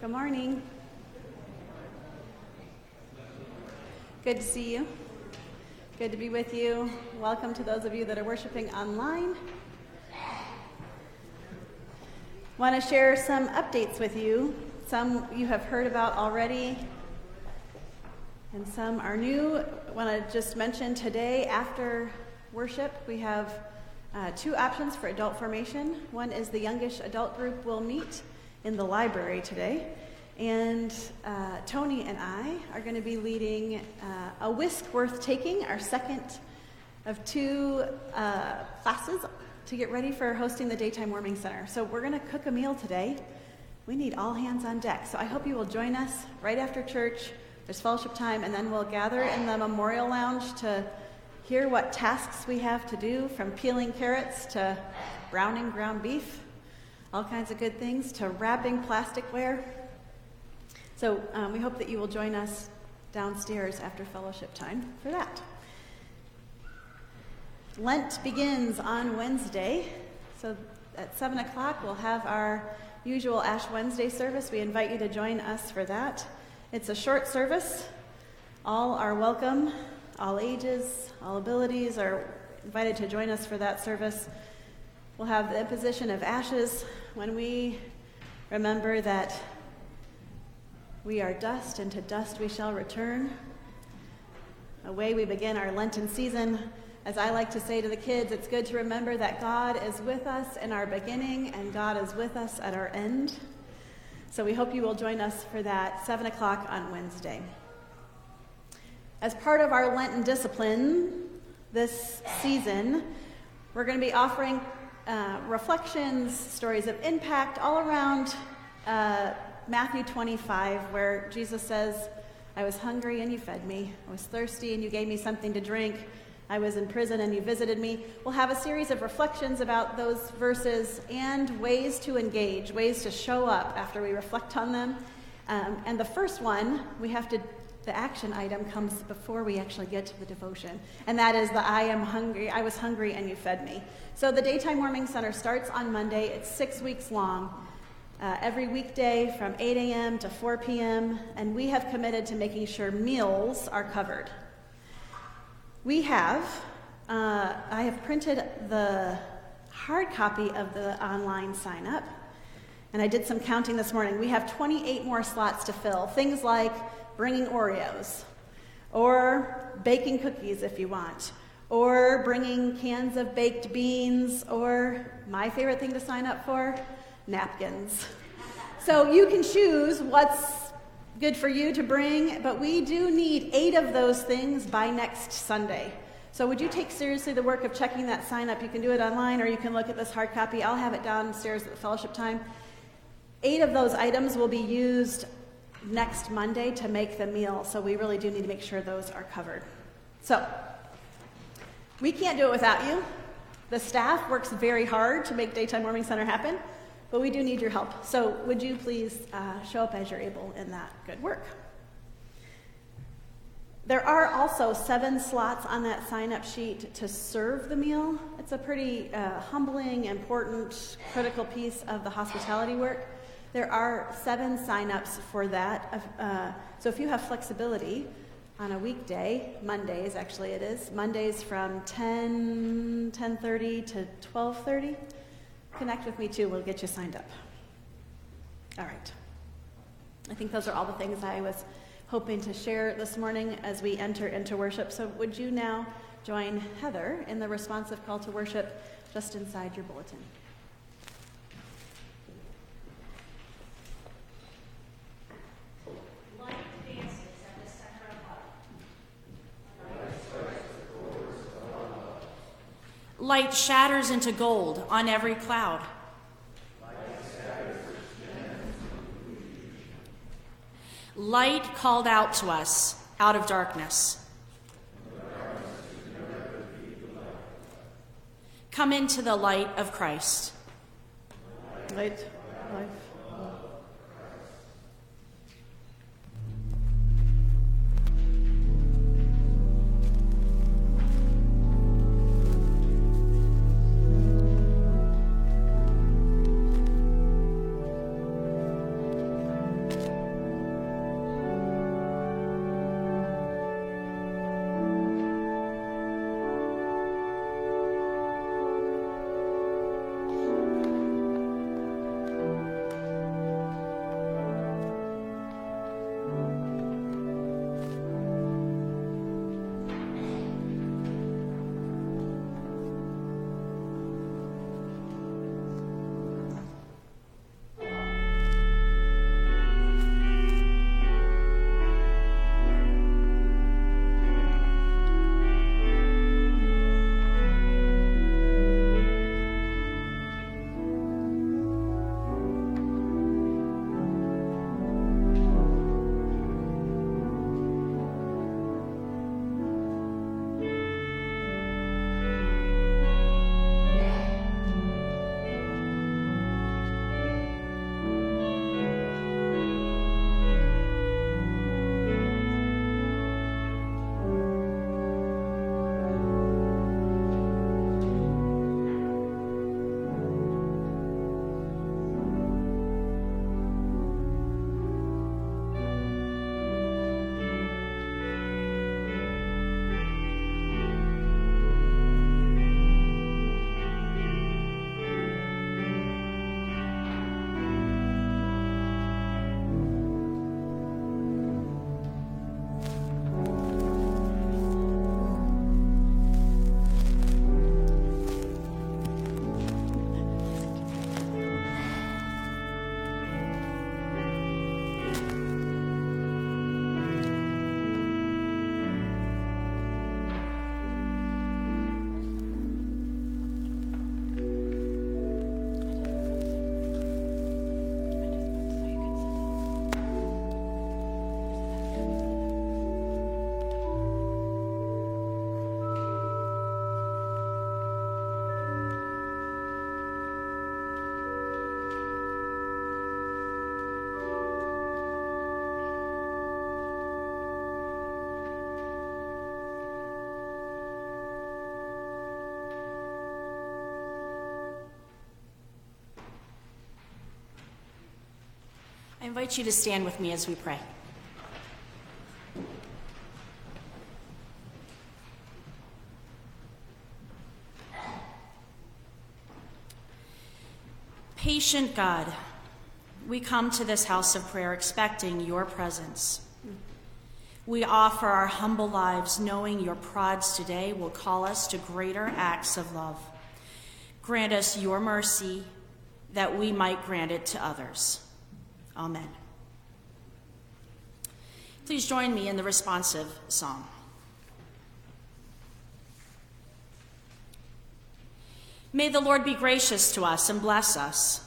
Good morning. Good to see you. Good to be with you. Welcome to those of you that are worshiping online. Want to share some updates with you. Some you have heard about already, and some are new. I want to just mention today after worship, we have two options for adult formation. One is the youngish adult group will meet in the library today, and Tony and I are going to be leading a whisk worth taking, our second of two classes to get ready for hosting the Daytime Warming Center. So we're going to cook a meal today. We need all hands on deck. So I hope you will join us right after church. There's fellowship time, and then we'll gather in the Memorial Lounge to hear what tasks we have to do, from peeling carrots to browning ground beef, all kinds of good things, to wrapping plasticware. So we hope that you will join us downstairs after fellowship time for that. Lent begins on Wednesday, so at 7 o'clock we'll have our usual Ash Wednesday service. We invite you to join us for that. It's a short service. All are welcome. All ages, all abilities are invited to join us for that service. We'll have the imposition of ashes when we remember that we are dust, and to dust we shall return. Away we begin our Lenten season. As I like to say to the kids, it's good to remember that God is with us in our beginning and God is with us at our end. So we hope you will join us for that, 7 o'clock on Wednesday. As part of our Lenten discipline this season, we're going to be offering reflections, stories of impact all around Matthew 25, where Jesus says, I was hungry and you fed me. I was thirsty and you gave me something to drink. I was in prison and you visited me. We'll have a series of reflections about those verses and ways to engage, ways to show up after we reflect on them. And the first one, the action item comes before we actually get to the devotion, and that is I was hungry and you fed me. So the Daytime Warming Center starts on Monday. It's 6 weeks long, every weekday from 8 a.m. to 4 p.m., and we have committed to making sure meals are covered. I have printed the hard copy of the online sign-up, and I did some counting this morning. We have 28 more slots to fill, things like bringing Oreos, or baking cookies if you want, or bringing cans of baked beans, or my favorite thing to sign up for, napkins. So you can choose what's good for you to bring, but we do need 8 of those things by next Sunday. So would you take seriously the work of checking that sign up? You can do it online, or you can look at this hard copy. I'll have it downstairs at the fellowship time. 8 of those items will be used next Monday to make the meal, so we really do need to make sure those are covered. So, we can't do it without you. The staff works very hard to make Daytime Warming Center happen, but we do need your help. So, would you please show up as you're able in that good work? There are also 7 slots on that sign-up sheet to serve the meal. It's a pretty humbling, important, critical piece of the hospitality work. There are 7 sign-ups for that. So if you have flexibility on a weekday, Mondays actually it is, Mondays from 10:30 to 12:30, connect with me too. We'll get you signed up. All right. I think those are all the things I was hoping to share this morning as we enter into worship. So would you now join Heather in the responsive call to worship just inside your bulletin? Light shatters into gold on every cloud. Light called out to us out of darkness. Come into the light of Christ. Light, life. I invite you to stand with me as we pray. Patient God, we come to this house of prayer expecting your presence. We offer our humble lives knowing your prods today will call us to greater acts of love. Grant us your mercy that we might grant it to others. Amen. Please join me in the responsive song. May the Lord be gracious to us and bless us.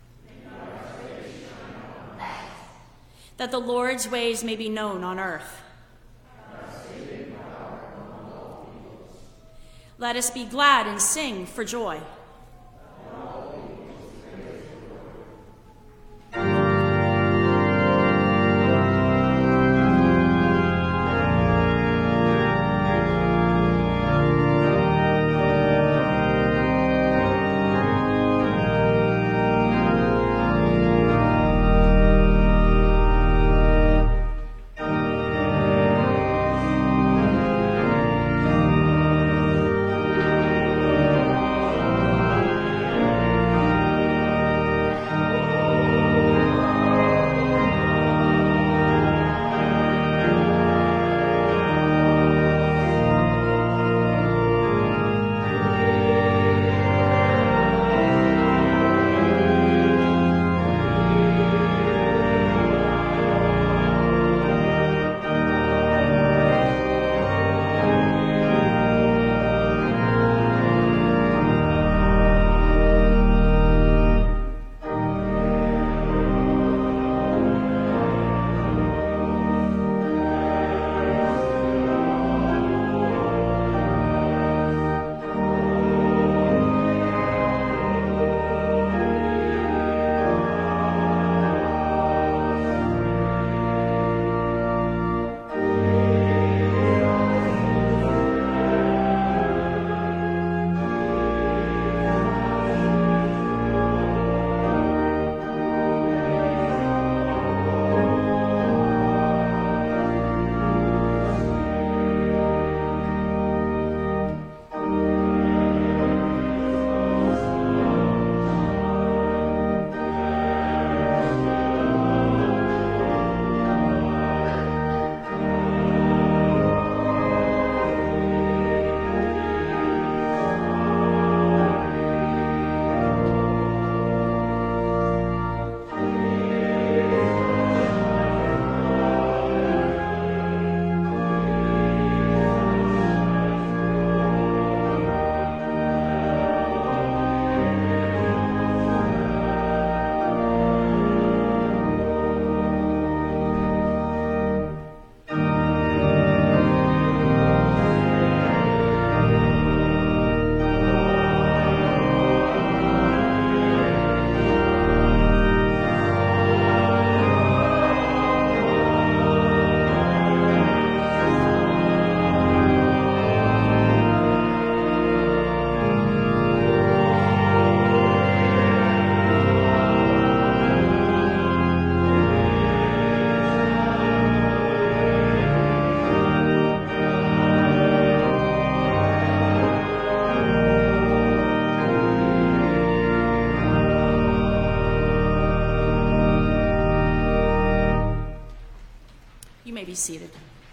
That the Lord's ways may be known on earth. Let us be glad and sing for joy. Be seated.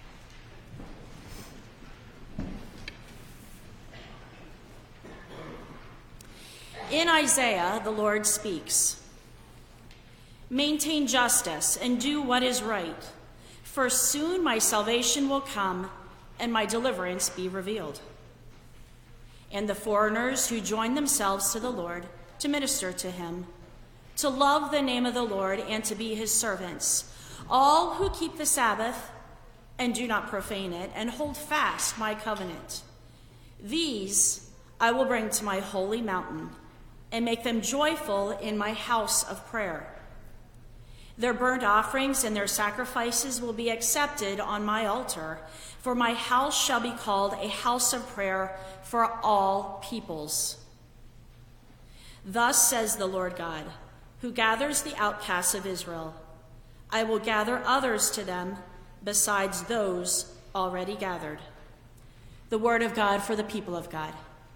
In Isaiah, the Lord speaks, "Maintain justice and do what is right, for soon my salvation will come and my deliverance be revealed. And the foreigners who join themselves to the Lord to minister to him, to love the name of the Lord and to be his servants, all who keep the Sabbath and do not profane it, and hold fast my covenant. These I will bring to my holy mountain and make them joyful in my house of prayer. Their burnt offerings and their sacrifices will be accepted on my altar, for my house shall be called a house of prayer for all peoples. Thus says the Lord God, who gathers the outcasts of Israel, I will gather others to them besides those already gathered. The word of God for the people of God.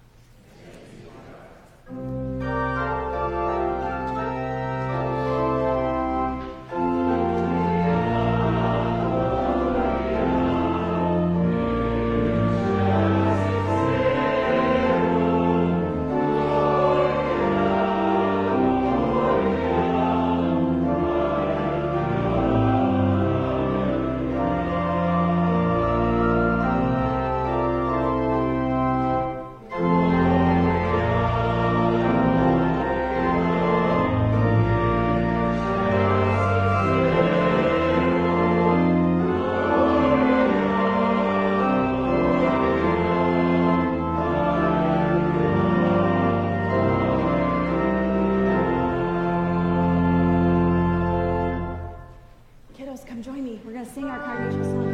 Come join me. We're going to sing our congregational song.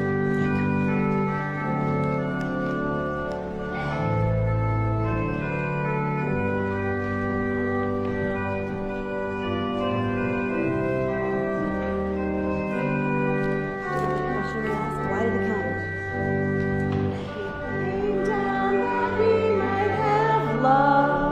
Question we ask, why did he come? He came down that we might have love.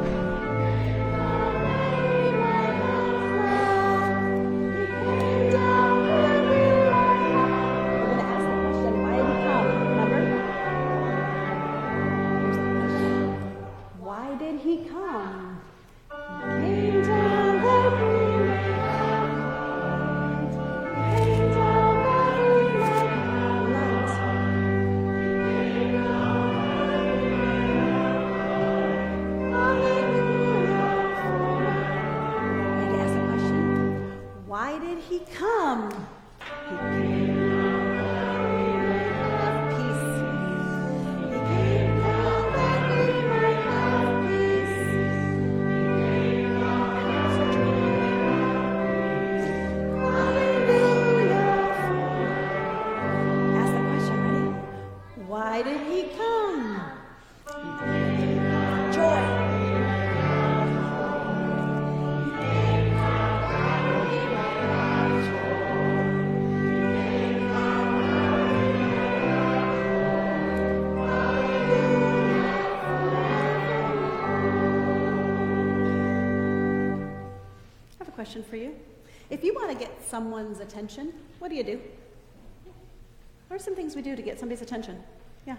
Why did he come? He came have peace. He came down that we might have peace. Hallelujah. Ask the question, ready? Why did he come? Joy. Question for you. If you want to get someone's attention, what do you do? What are some things we do to get somebody's attention? Yeah.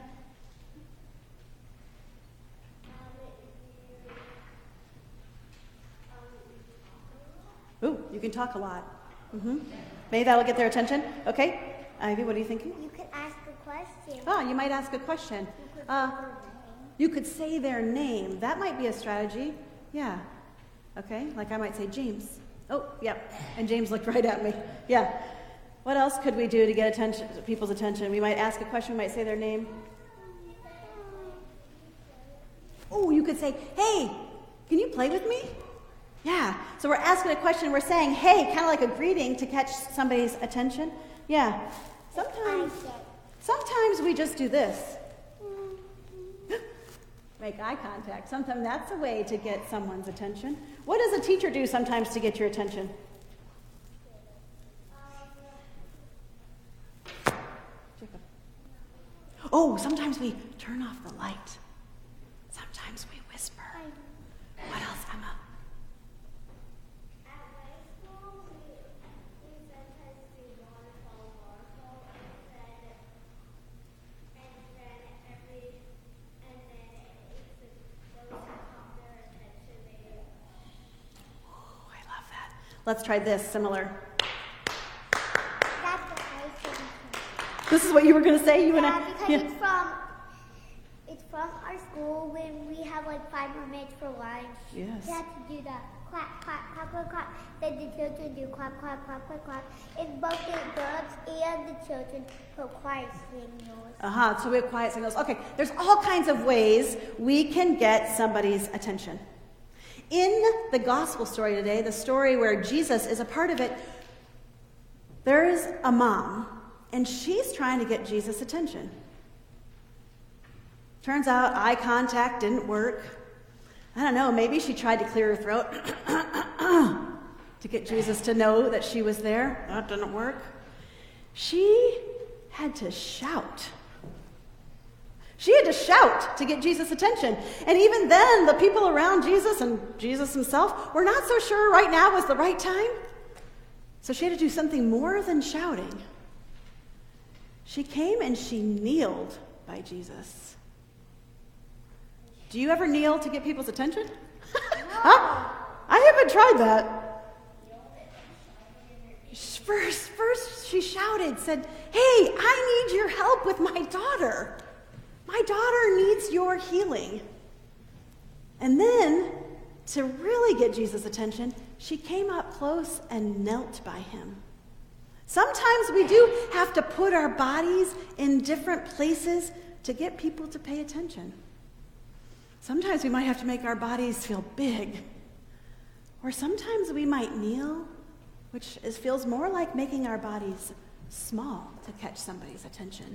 Ooh, you can talk a lot. Maybe that'll get their attention. Okay. Ivy, what are you thinking? You could ask a question. Oh, you might ask a question. You could say their name. That might be a strategy. Yeah. Okay. Like I might say James. Oh, yep. And James looked right at me. Yeah. What else could we do to get people's attention? We might ask a question. We might say their name. Oh, you could say, hey, can you play with me? Yeah. So we're asking a question. We're saying, hey, kind of like a greeting to catch somebody's attention. Yeah. Sometimes we just do this. Make eye contact. Sometimes that's a way to get someone's attention. What does a teacher do sometimes to get your attention? Oh, sometimes we turn off the light. Sometimes we whisper. What else, Emma? At my school, we sometimes do waterfall and then those who caught their attention, they go. Oh, I love that. Let's try this, similar. That's what I think. This is what you were going to say? Because it's from our school when we have like 5 more minutes for lunch. Yes. We have to do the clap, clap, clap, clap, clap. Then the children do clap, clap, clap, clap, clap. And both the adults and the children put quiet signals. So we have quiet signals. Okay, there's all kinds of ways we can get somebody's attention. In the gospel story today, the story where Jesus is a part of it, there is a mom, and she's trying to get Jesus' attention. Turns out eye contact didn't work. I don't know, maybe she tried to clear her throat. to get Jesus to know that she was there. That didn't work. She had to shout. She had to shout to get Jesus' attention. And even then, the people around Jesus and Jesus himself were not so sure right now was the right time. So she had to do something more than shouting. She came and she kneeled by Jesus. Do you ever kneel to get people's attention? Huh? I haven't tried that. First she shouted, said, "Hey, I need your help with my daughter. My daughter needs your healing." And then, to really get Jesus' attention, she came up close and knelt by him. Sometimes we do have to put our bodies in different places to get people to pay attention. Sometimes we might have to make our bodies feel big. Or sometimes we might kneel, which feels more like making our bodies small to catch somebody's attention.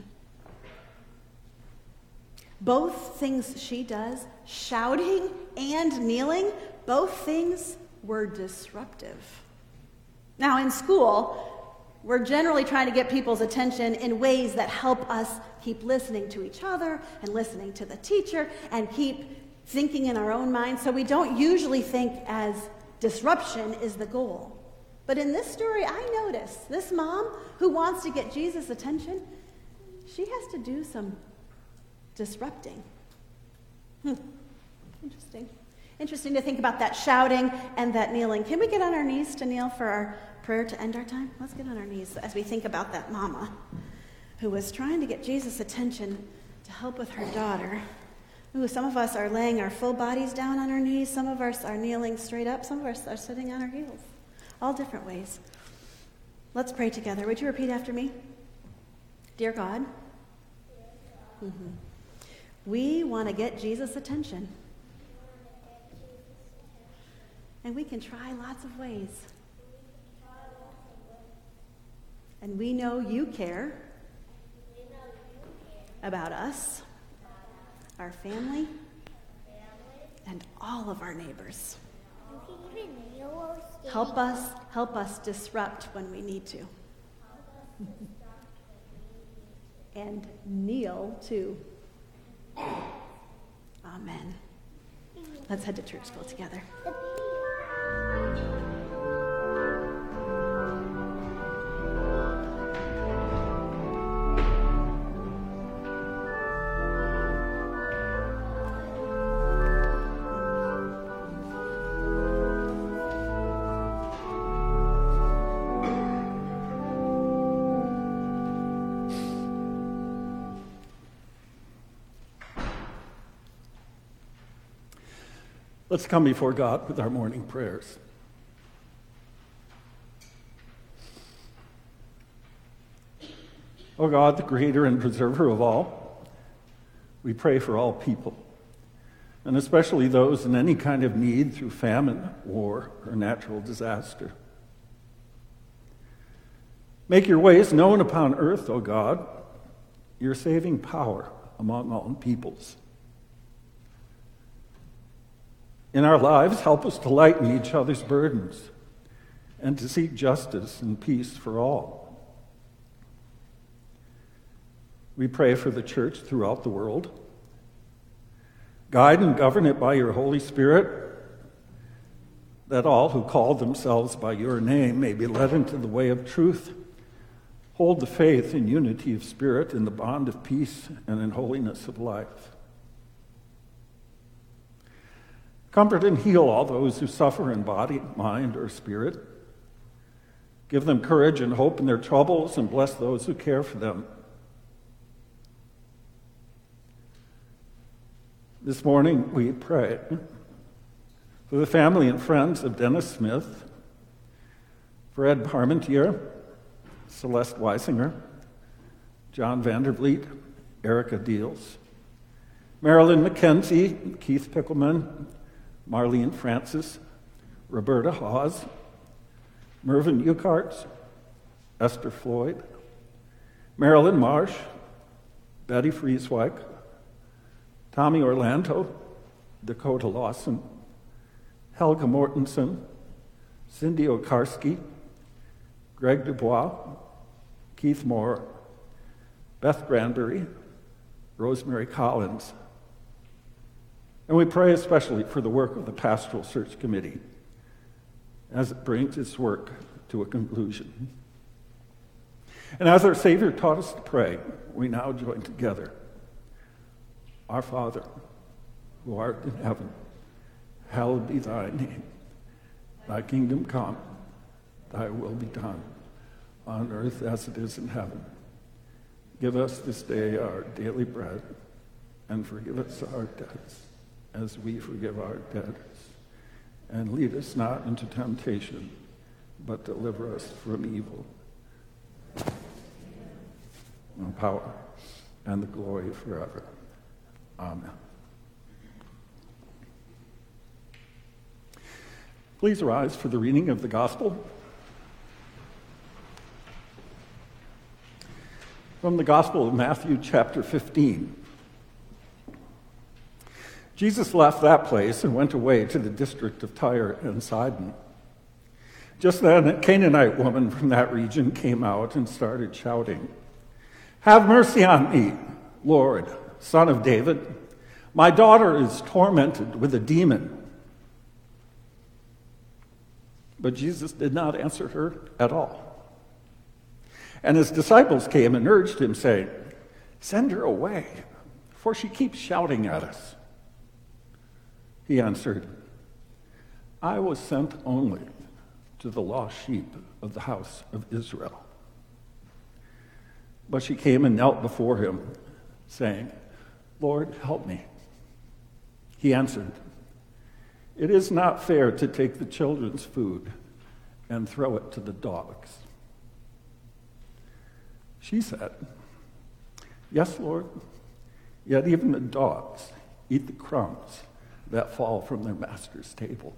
Both things she does, shouting and kneeling, both things were disruptive. Now, in school, we're generally trying to get people's attention in ways that help us keep listening to each other and listening to the teacher and keep thinking in our own minds. So we don't usually think as disruption is the goal. But in this story, I notice this mom who wants to get Jesus' attention, she has to do some disrupting. Interesting. Interesting to think about that shouting and that kneeling. Can we get on our knees to kneel for our prayer to end our time? Let's get on our knees as we think about that mama who was trying to get Jesus' attention to help with her daughter. Ooh, some of us are laying our full bodies down on our knees. Some of us are kneeling straight up. Some of us are sitting on our heels. All different ways. Let's pray together. Would you repeat after me? Dear God, we want to get Jesus' attention. And we can try lots of ways. And we know you care about us, our family, and all of our neighbors. Help us disrupt when we need to. And kneel too. Amen. Let's head to church school together. Let's come before God with our morning prayers. O God, the creator and preserver of all, we pray for all people, and especially those in any kind of need through famine, war, or natural disaster. Make your ways known upon earth, O God, your saving power among all peoples. In our lives, help us to lighten each other's burdens and to seek justice and peace for all. We pray for the church throughout the world. Guide and govern it by your Holy Spirit, that all who call themselves by your name may be led into the way of truth. Hold the faith in unity of spirit, in the bond of peace, and in holiness of life. Comfort and heal all those who suffer in body, mind, or spirit. Give them courage and hope in their troubles, and bless those who care for them. This morning we pray for the family and friends of Dennis Smith, for Ed Parmentier, Celeste Weisinger, John Vandervliet, Erica Deals, Marilyn McKenzie, Keith Pickleman, Marlene Francis, Roberta Hawes, Mervyn Eucharts, Esther Floyd, Marilyn Marsh, Betty Friesweig, Tommy Orlando, Dakota Lawson, Helga Mortensen, Cindy Okarski, Greg Dubois, Keith Moore, Beth Granbury, Rosemary Collins. And we pray especially for the work of the Pastoral Search Committee as it brings its work to a conclusion. And as our Savior taught us to pray, we now join together. Our Father, who art in heaven, hallowed be thy name. Thy kingdom come, thy will be done, on earth as it is in heaven. Give us this day our daily bread, and forgive us our debts, as we forgive our debtors. And lead us not into temptation, but deliver us from evil. The power and the glory forever. Amen. Please rise for the reading of the Gospel. From the Gospel of Matthew, chapter 15. Jesus left that place and went away to the district of Tyre and Sidon. Just then, a Canaanite woman from that region came out and started shouting, "Have mercy on me, Lord, Son of David. My daughter is tormented with a demon." But Jesus did not answer her at all. And his disciples came and urged him, saying, "Send her away, for she keeps shouting at us." He answered, "I was sent only to the lost sheep of the house of Israel." But she came and knelt before him, saying, "Lord, help me." He answered, "It is not fair to take the children's food and throw it to the dogs." She said, "Yes, Lord, yet even the dogs eat the crumbs that fall from their master's table."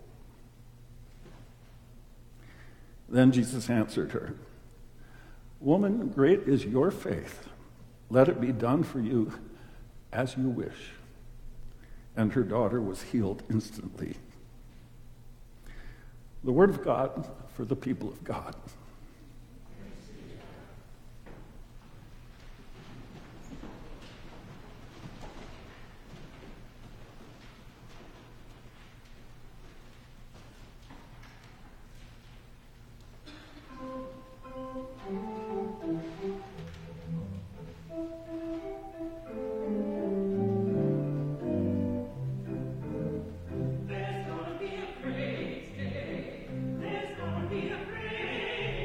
Then Jesus answered her, "Woman, great is your faith. Let it be done for you as you wish." And her daughter was healed instantly. The word of God for the people of God. There's gonna be a praise day. There's gonna be a praise.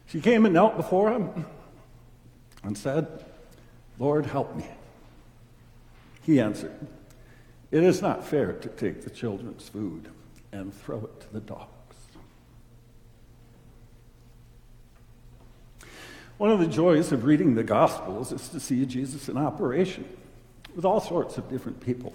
She came and knelt before him and said, "Lord, help me." He answered, "It is not fair to take the children's food and throw it to the dogs." One of the joys of reading the Gospels is to see Jesus in operation with all sorts of different people.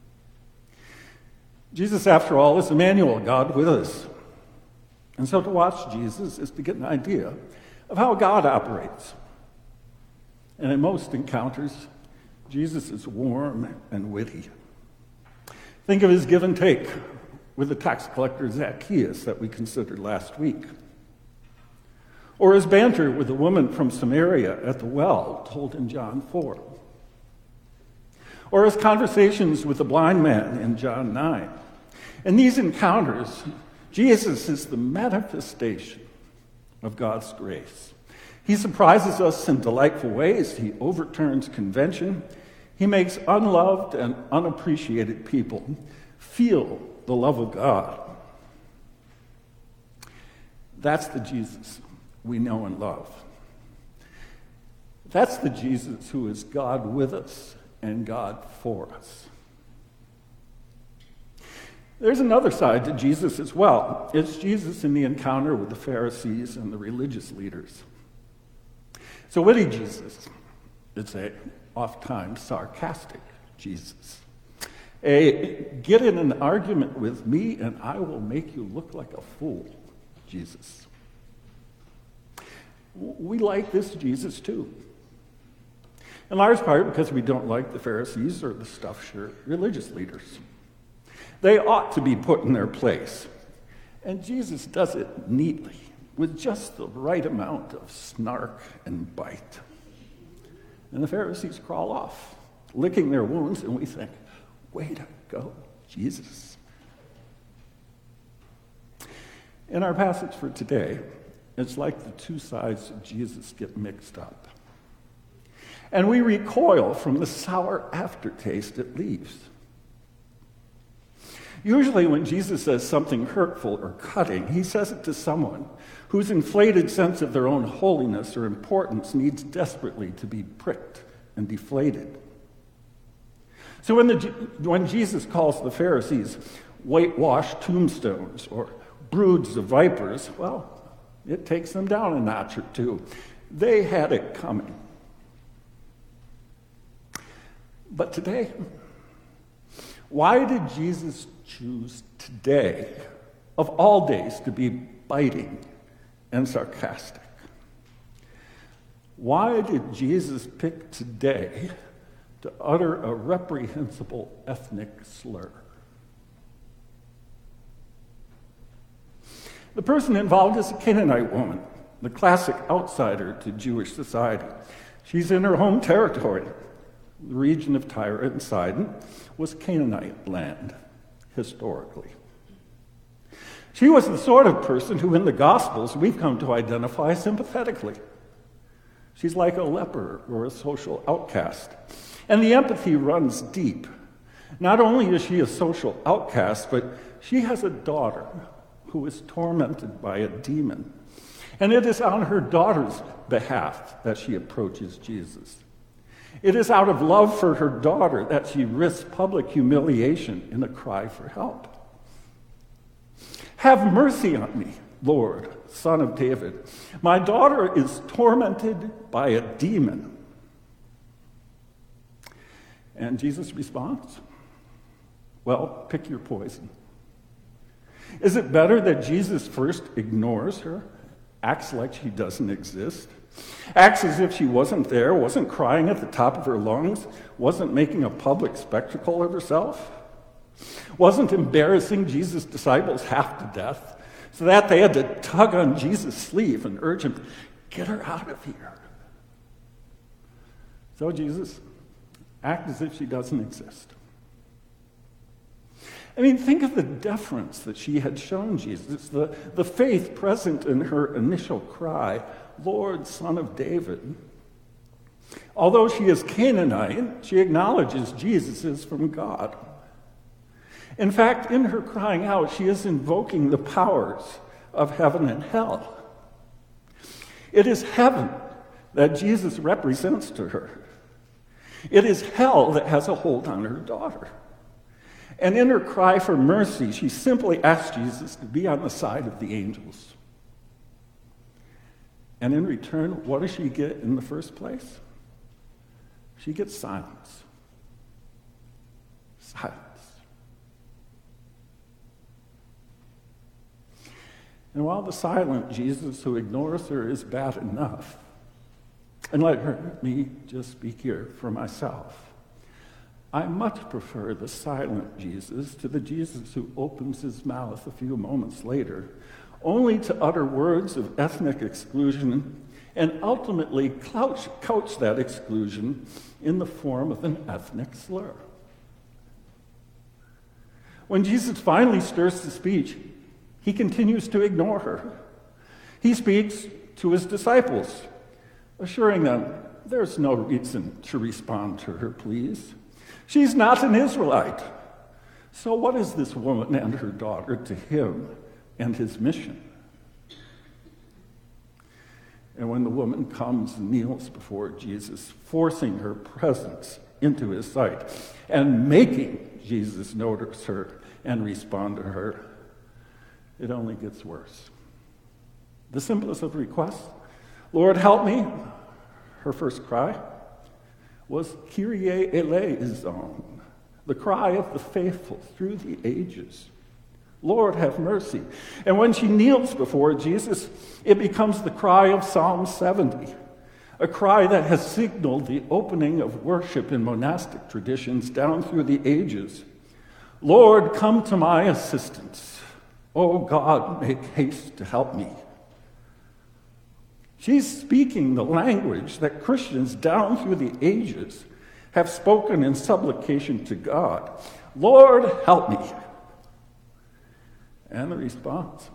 Jesus, after all, is Emmanuel, God with us. And so to watch Jesus is to get an idea of how God operates. And in most encounters, Jesus is warm and witty. Think of his give and take with the tax collector Zacchaeus that we considered last week. Or his banter with the woman from Samaria at the well, told in John 4. Or his conversations with the blind man in John 9. In these encounters, Jesus is the manifestation of God's grace. He surprises us in delightful ways. He overturns convention. He makes unloved and unappreciated people feel the love of God. That's the Jesus we know and love. That's the Jesus who is God with us and God for us. There's another side to Jesus as well. It's Jesus in the encounter with the Pharisees and the religious leaders. So witty Jesus, it's a oft-times sarcastic Jesus. Get in an argument with me and I will make you look like a fool, Jesus. We like this Jesus too. In large part because we don't like the Pharisees or the stuffed shirt religious leaders. They ought to be put in their place. And Jesus does it neatly, with just the right amount of snark and bite. And the Pharisees crawl off, licking their wounds, and we think, way to go, Jesus. In our passage for today, it's like the two sides of Jesus get mixed up. And we recoil from the sour aftertaste it leaves. Usually when Jesus says something hurtful or cutting, he says it to someone whose inflated sense of their own holiness or importance needs desperately to be pricked and deflated. So when Jesus calls the Pharisees whitewashed tombstones or broods of vipers, well, it takes them down a notch or two. They had it coming. But today, why did Jesus choose today, of all days, to be biting and sarcastic? Why did Jesus pick today to utter a reprehensible ethnic slur? The person involved is a Canaanite woman, the classic outsider to Jewish society. She's in her home territory. The region of Tyre and Sidon was Canaanite land, historically. She was the sort of person who in the Gospels we've come to identify sympathetically. She's like a leper or a social outcast. And the empathy runs deep. Not only is she a social outcast, but she has a daughter who is tormented by a demon. And it is on her daughter's behalf that she approaches Jesus. It is out of love for her daughter that she risks public humiliation in a cry for help. "Have mercy on me, Lord, Son of David. My daughter is tormented by a demon." And Jesus responds, well, pick your poison. Is it better that Jesus first ignores her, acts like she doesn't exist, acts as if she wasn't there, wasn't crying at the top of her lungs, wasn't making a public spectacle of herself, wasn't embarrassing Jesus' disciples half to death, so that they had to tug on Jesus' sleeve and urge him, "Get her out of here"? So Jesus, act as if she doesn't exist. I mean, think of the deference that she had shown Jesus, the faith present in her initial cry, "Lord, Son of David." Although she is Canaanite, she acknowledges Jesus is from God. In fact, in her crying out, she is invoking the powers of heaven and hell. It is heaven that Jesus represents to her. It is hell that has a hold on her daughter. And in her cry for mercy, she simply asks Jesus to be on the side of the angels. And in return, what does she get in the first place? She gets silence. Silence. And while the silent Jesus who ignores her is bad enough, and let me just speak here for myself, I much prefer the silent Jesus to the Jesus who opens his mouth a few moments later, only to utter words of ethnic exclusion and ultimately couch that exclusion in the form of an ethnic slur. When Jesus finally stirs to speech, he continues to ignore her. He speaks to his disciples, assuring them there's no reason to respond to her pleas. She's not an Israelite. So what is this woman and her daughter to him and his mission? And when the woman comes and kneels before Jesus, forcing her presence into his sight and making Jesus notice her and respond to her, it only gets worse. The simplest of requests, Lord, help me, her first cry, was Kyrie eleison, the cry of the faithful through the ages. Lord, have mercy. And when she kneels before Jesus, it becomes the cry of Psalm 70, a cry that has signaled the opening of worship in monastic traditions down through the ages. Lord, come to my assistance. Oh God, make haste to help me. She's speaking the language that Christians down through the ages have spoken in supplication to God. Lord, help me. And the response,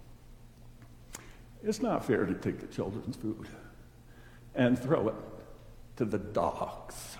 it's not fair to take the children's food and throw it to the dogs.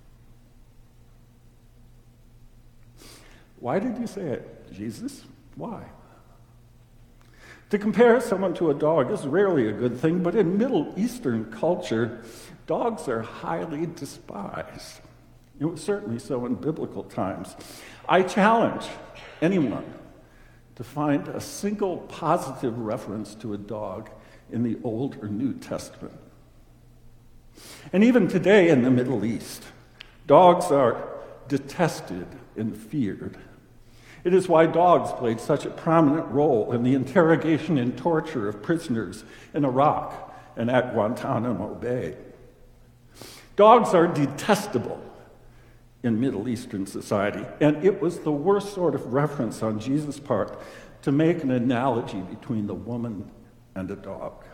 Why did you say it, Jesus? Why? To compare someone to a dog is rarely a good thing, but in Middle Eastern culture, dogs are highly despised. It was certainly so in biblical times. I challenge anyone to find a single positive reference to a dog in the Old or New Testament. And even today in the Middle East, dogs are detested and feared. It is why dogs played such a prominent role in the interrogation and torture of prisoners in Iraq and at Guantanamo Bay. Dogs are detestable in Middle Eastern society, and it was the worst sort of reference on Jesus' part to make an analogy between the woman and a dog.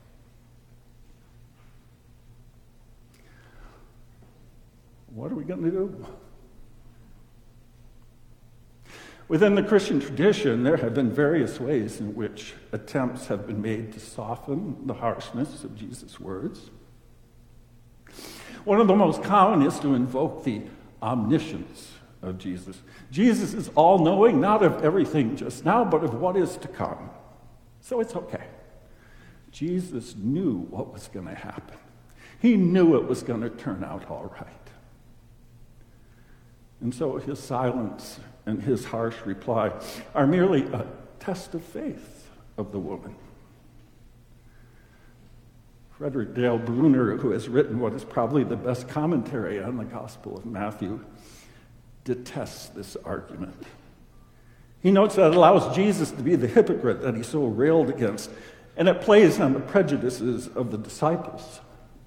What are we going to do? Within the Christian tradition, there have been various ways in which attempts have been made to soften the harshness of Jesus' words. One of the most common is to invoke the omniscience of Jesus. Jesus is all-knowing, not of everything just now, but of what is to come. So it's okay. Jesus knew what was going to happen. He knew it was going to turn out all right. And so his silence and his harsh reply are merely a test of faith of the woman. Frederick Dale Bruner, who has written what is probably the best commentary on the Gospel of Matthew, detests this argument. He notes that it allows Jesus to be the hypocrite that he so railed against, and it plays on the prejudices of the disciples.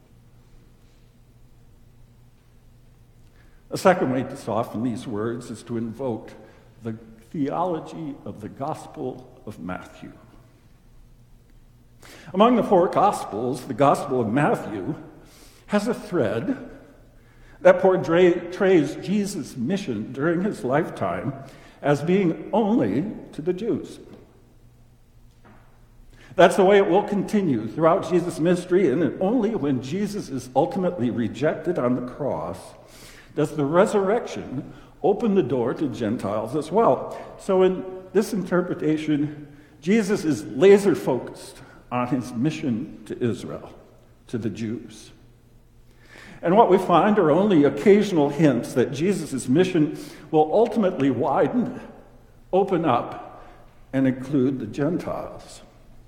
A second way to soften these words is to invoke the theology of the Gospel of Matthew. Among the four Gospels, the Gospel of Matthew has a thread that portrays Jesus' mission during his lifetime as being only to the Jews. That's the way it will continue throughout Jesus' ministry, and only when Jesus is ultimately rejected on the cross does the resurrection open the door to Gentiles as well. So in this interpretation, Jesus is laser-focused on his mission to Israel, to the Jews. And what we find are only occasional hints that Jesus' mission will ultimately widen, open up, and include the Gentiles.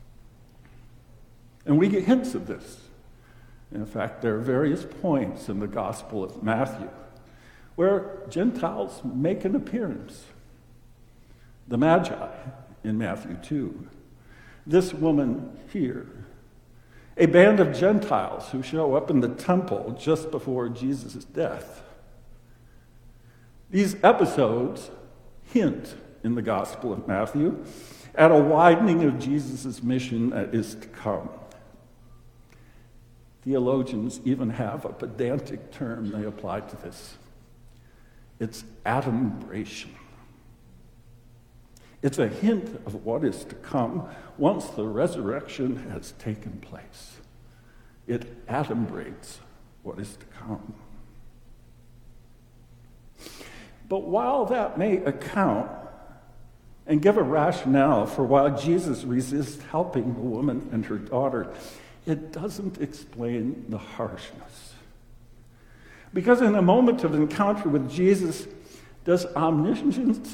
And we get hints of this. In fact, there are various points in the Gospel of Matthew where Gentiles make an appearance. The Magi in Matthew 2. This woman here. A band of Gentiles who show up in the temple just before Jesus' death. These episodes hint in the Gospel of Matthew at a widening of Jesus' mission that is to come. Theologians even have a pedantic term they apply to this. It's adumbration. It's a hint of what is to come once the resurrection has taken place. It adumbrates what is to come. But while that may account and give a rationale for why Jesus resists helping the woman and her daughter, it doesn't explain the harshness. Because in a moment of encounter with Jesus, does omniscience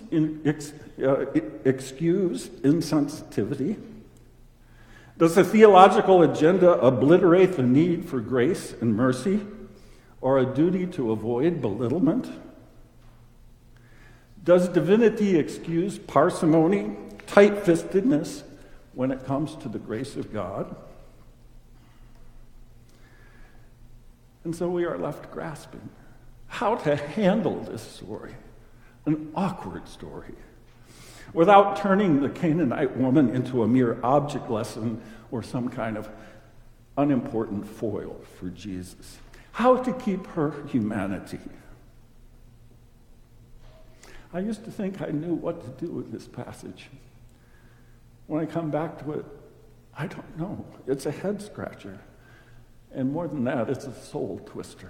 excuse insensitivity? Does the theological agenda obliterate the need for grace and mercy, or a duty to avoid belittlement? Does divinity excuse parsimony, tight-fistedness when it comes to the grace of God? And so we are left grasping how to handle this story, an awkward story, without turning the Canaanite woman into a mere object lesson or some kind of unimportant foil for Jesus. How to keep her humanity. I used to think I knew what to do with this passage. When I come back to it, I don't know. It's a head scratcher. And more than that, it's a soul twister.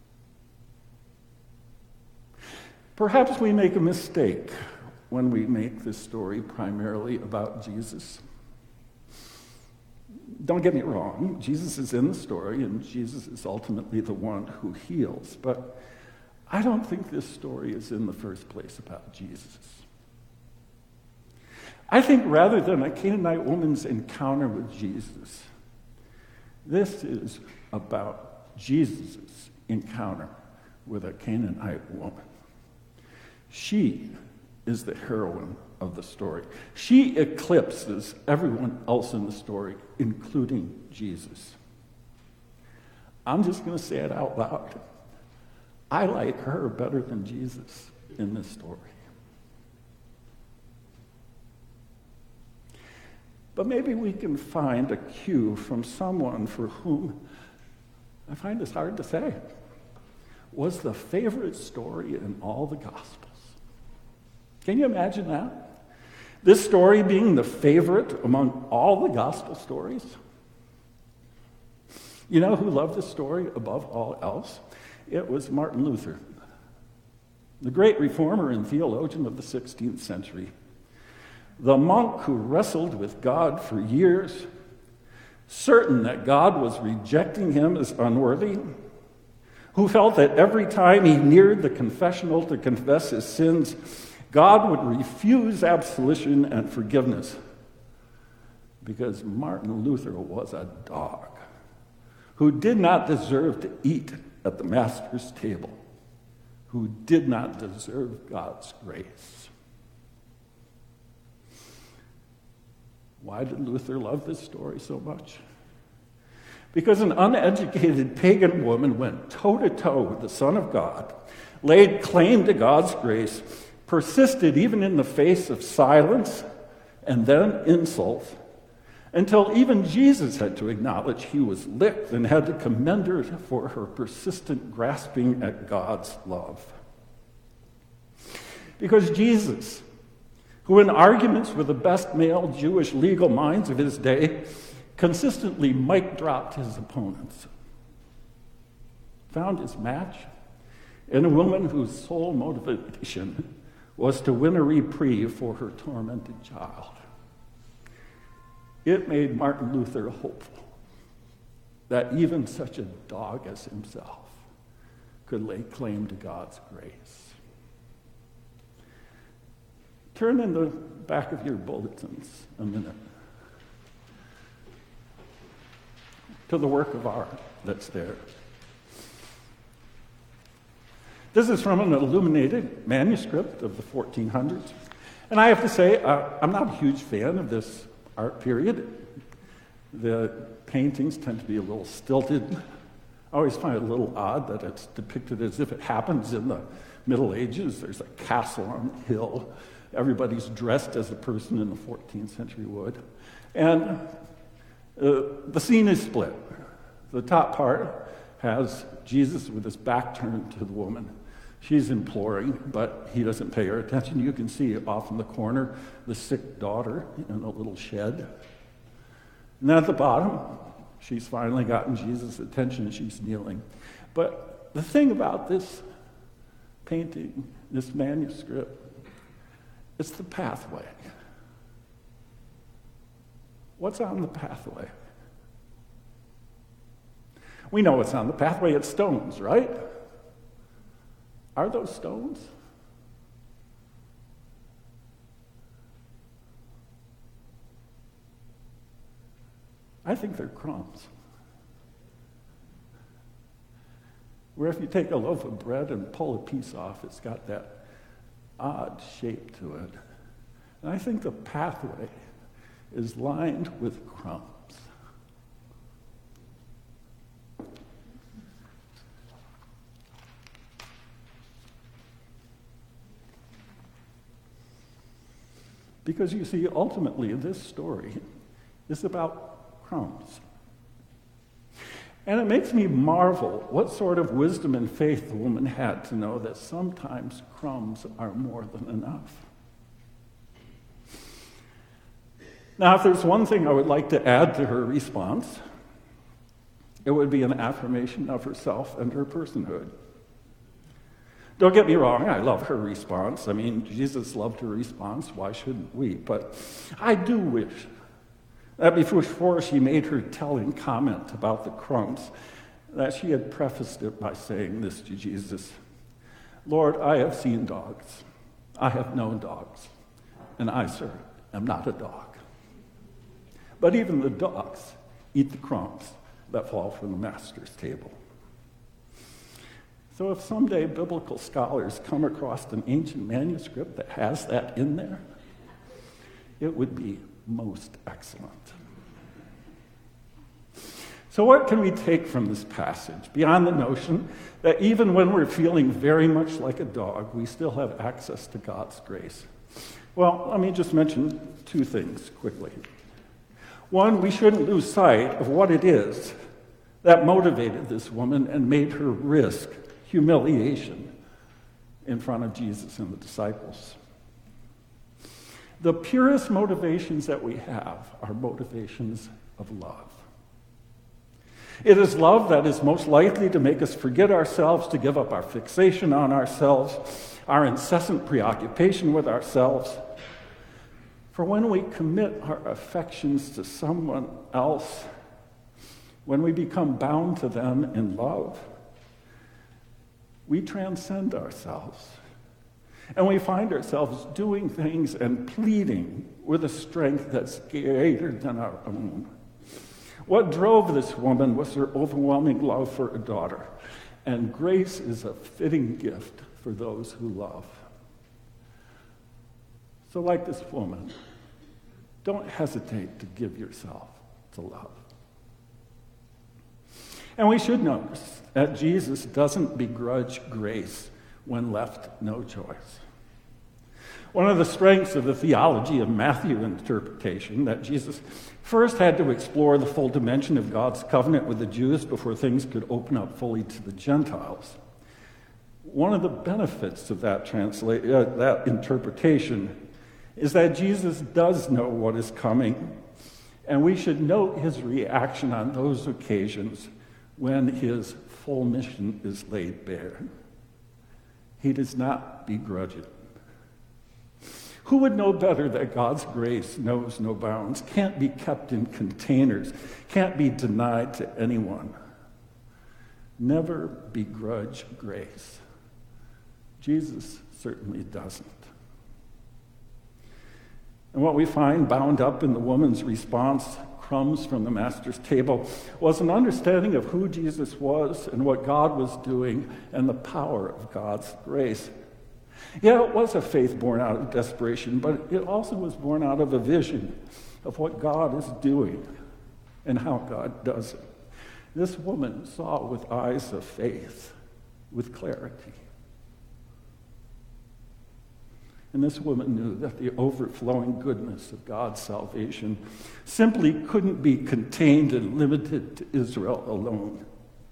Perhaps we make a mistake when we make this story primarily about Jesus. Don't get me wrong, Jesus is in the story, and Jesus is ultimately the one who heals. But I don't think this story is in the first place about Jesus. I think rather than a Canaanite woman's encounter with Jesus, this is about Jesus' encounter with a Canaanite woman. She is the heroine of the story. She eclipses everyone else in the story, including Jesus. I'm just going to say it out loud. I like her better than Jesus in this story. But maybe we can find a cue from someone for whom, I find this hard to say, was the favorite story in all the Gospels. Can you imagine that? This story being the favorite among all the Gospel stories? You know who loved this story above all else? It was Martin Luther, the great reformer and theologian of the 16th century. The monk who wrestled with God for years, certain that God was rejecting him as unworthy, who felt that every time he neared the confessional to confess his sins, God would refuse absolution and forgiveness because Martin Luther was a dog who did not deserve to eat at the master's table, who did not deserve God's grace. Why did Luther love this story so much? Because an uneducated pagan woman went toe-to-toe with the Son of God, laid claim to God's grace, persisted even in the face of silence and then insult, until even Jesus had to acknowledge he was licked and had to commend her for her persistent grasping at God's love. Because Jesus, who in arguments with the best male Jewish legal minds of his day consistently mic-dropped his opponents, found his match in a woman whose sole motivation was to win a reprieve for her tormented child. It made Martin Luther hopeful that even such a dog as himself could lay claim to God's grace. Turn in the back of your bulletins a minute to the work of art that's there. This is from an illuminated manuscript of the 1400s. And I have to say, I'm not a huge fan of this art period. The paintings tend to be a little stilted. I always find it a little odd that it's depicted as if it happens in the Middle Ages. There's a castle on a hill. Everybody's dressed as a person in the 14th century would. And the scene is split. The top part has Jesus with his back turned to the woman. She's imploring, but he doesn't pay her attention. You can see off in the corner the sick daughter in a little shed. And then at the bottom, she's finally gotten Jesus' attention and she's kneeling. But the thing about this painting, this manuscript, it's the pathway. What's on the pathway? We know what's on the pathway. It's stones, right? Are those stones? I think they're crumbs. Where if you take a loaf of bread and pull a piece off, it's got that odd shape to it. And I think the pathway is lined with crumbs. Because you see, ultimately, this story is about crumbs. And it makes me marvel what sort of wisdom and faith the woman had to know that sometimes crumbs are more than enough. Now, if there's one thing I would like to add to her response, it would be an affirmation of herself and her personhood. Don't get me wrong, I love her response. I mean, Jesus loved her response. Why shouldn't we? But I do wish that before she made her telling comment about the crumbs, that she had prefaced it by saying this to Jesus: Lord, I have seen dogs. I have known dogs. And I, sir, am not a dog. But even the dogs eat the crumbs that fall from the master's table. So if someday biblical scholars come across an ancient manuscript that has that in there, it would be most excellent. So what can we take from this passage beyond the notion that even when we're feeling very much like a dog, we still have access to God's grace? Well, let me just mention two things quickly. One, we shouldn't lose sight of what it is that motivated this woman and made her risk humiliation in front of Jesus and the disciples. The purest motivations that we have are motivations of love. It is love that is most likely to make us forget ourselves, to give up our fixation on ourselves, our incessant preoccupation with ourselves. For when we commit our affections to someone else, when we become bound to them in love, we transcend ourselves. And we find ourselves doing things and pleading with a strength that's greater than our own. What drove this woman was her overwhelming love for a daughter. And grace is a fitting gift for those who love. So like this woman, don't hesitate to give yourself to love. And we should notice that Jesus doesn't begrudge grace when left no choice. One of the strengths of the theology of Matthew interpretation, that Jesus first had to explore the full dimension of God's covenant with the Jews before things could open up fully to the Gentiles. One of the benefits of that interpretation is that Jesus does know what is coming, and we should note his reaction on those occasions when his full mission is laid bare. He does not begrudge it. Who would know better that God's grace knows no bounds, can't be kept in containers, can't be denied to anyone? Never begrudge grace. Jesus certainly doesn't. And what we find bound up in the woman's response, crumbs from the master's table, was an understanding of who Jesus was and what God was doing and the power of God's grace. Yeah, it was a faith born out of desperation, but it also was born out of a vision of what God is doing and how God does it. This woman saw with eyes of faith, with clarity. And this woman knew that the overflowing goodness of God's salvation simply couldn't be contained and limited to Israel alone.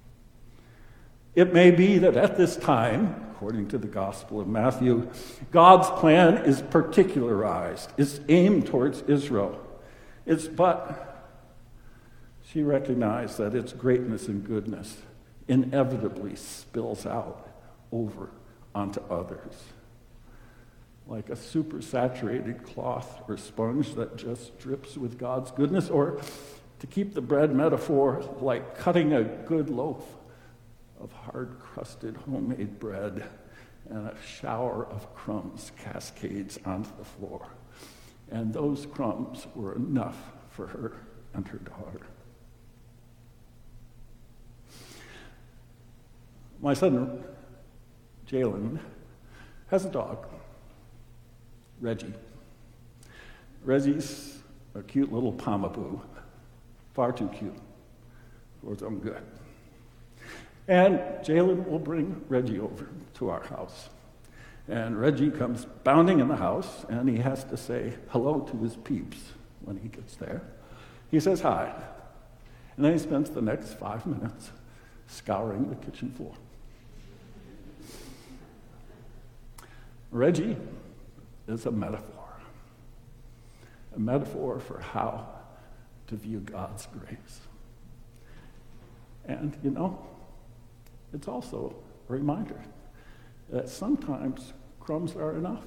It may be that at this time, according to the Gospel of Matthew, God's plan is particularized, is aimed towards Israel. But she recognized that its greatness and goodness inevitably spills out over onto others. Like a supersaturated cloth or sponge that just drips with God's goodness, or to keep the bread metaphor, like cutting a good loaf of hard-crusted homemade bread, and a shower of crumbs cascades onto the floor. And those crumbs were enough for her and her daughter. My son, Jalen, has a dog, Reggie. Reggie's a cute little pomaboo, far too cute for his own good. And Jalen will bring Reggie over to our house. And Reggie comes bounding in the house, and he has to say hello to his peeps when he gets there. He says hi, and then he spends the next 5 minutes scouring the kitchen floor. Reggie is a metaphor for how to view God's grace. And, it's also a reminder that sometimes crumbs are enough.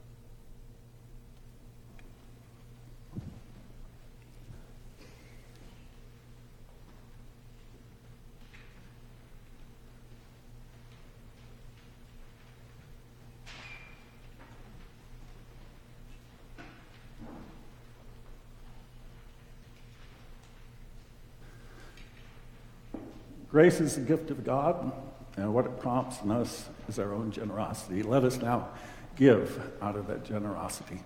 Grace is the gift of God, and what it prompts in us is our own generosity. Let us now give out of that generosity.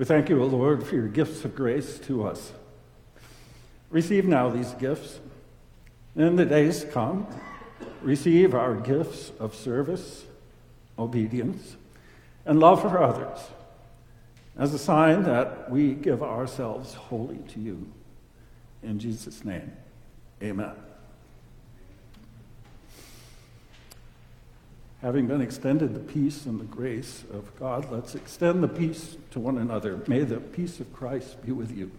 We thank you, O Lord, for your gifts of grace to us. Receive now these gifts. In the days to come, receive our gifts of service, obedience, and love for others as a sign that we give ourselves wholly to you. In Jesus' name, amen. Having been extended the peace and the grace of God, let's extend the peace to one another. May the peace of Christ be with you.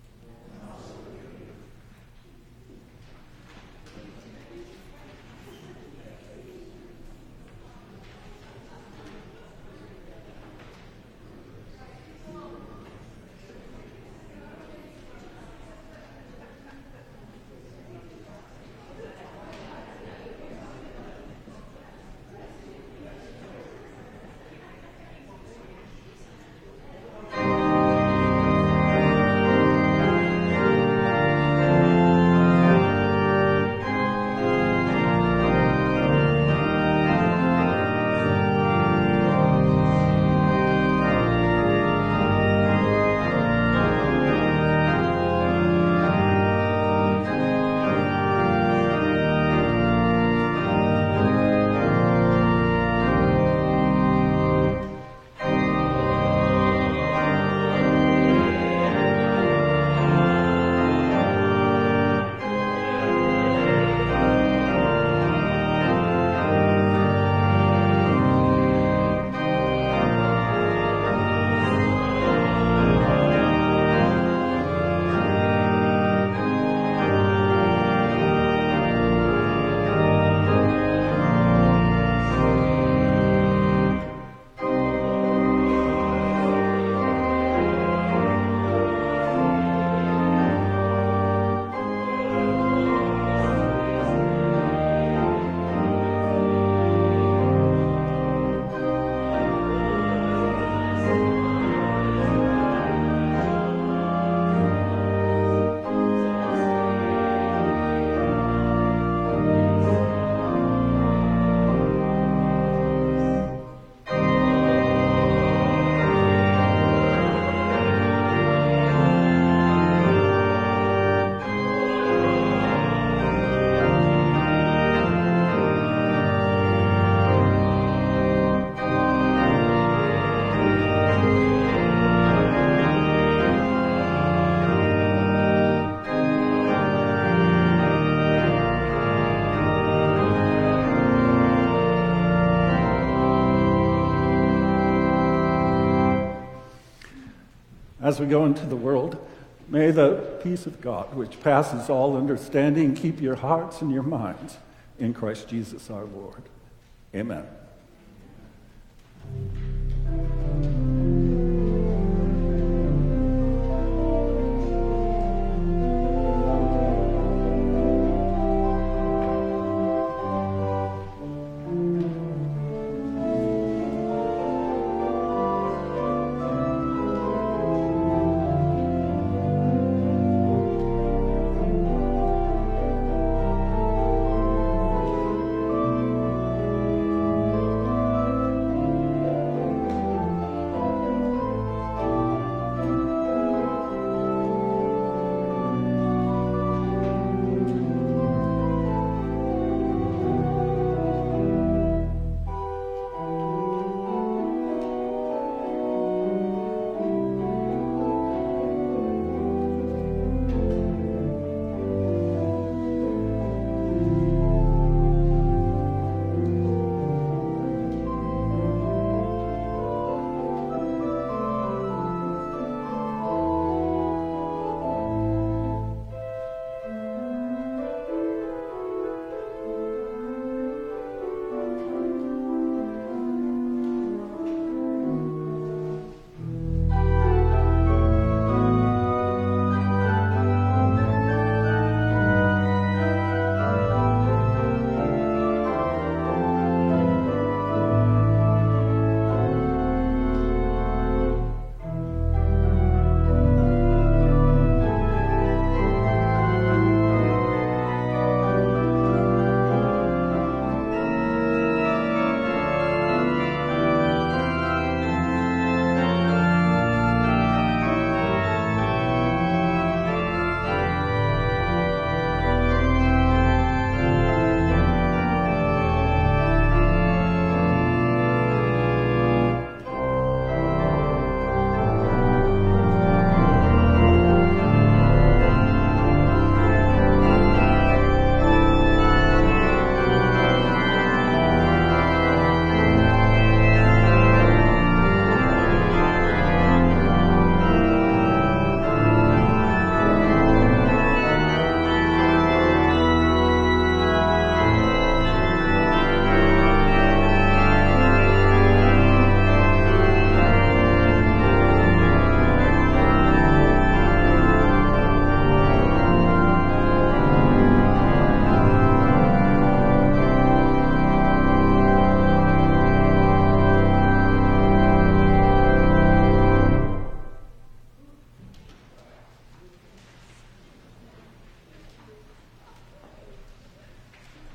As we go into the world, may the peace of God, which passes all understanding, keep your hearts and your minds in Christ Jesus our Lord. Amen.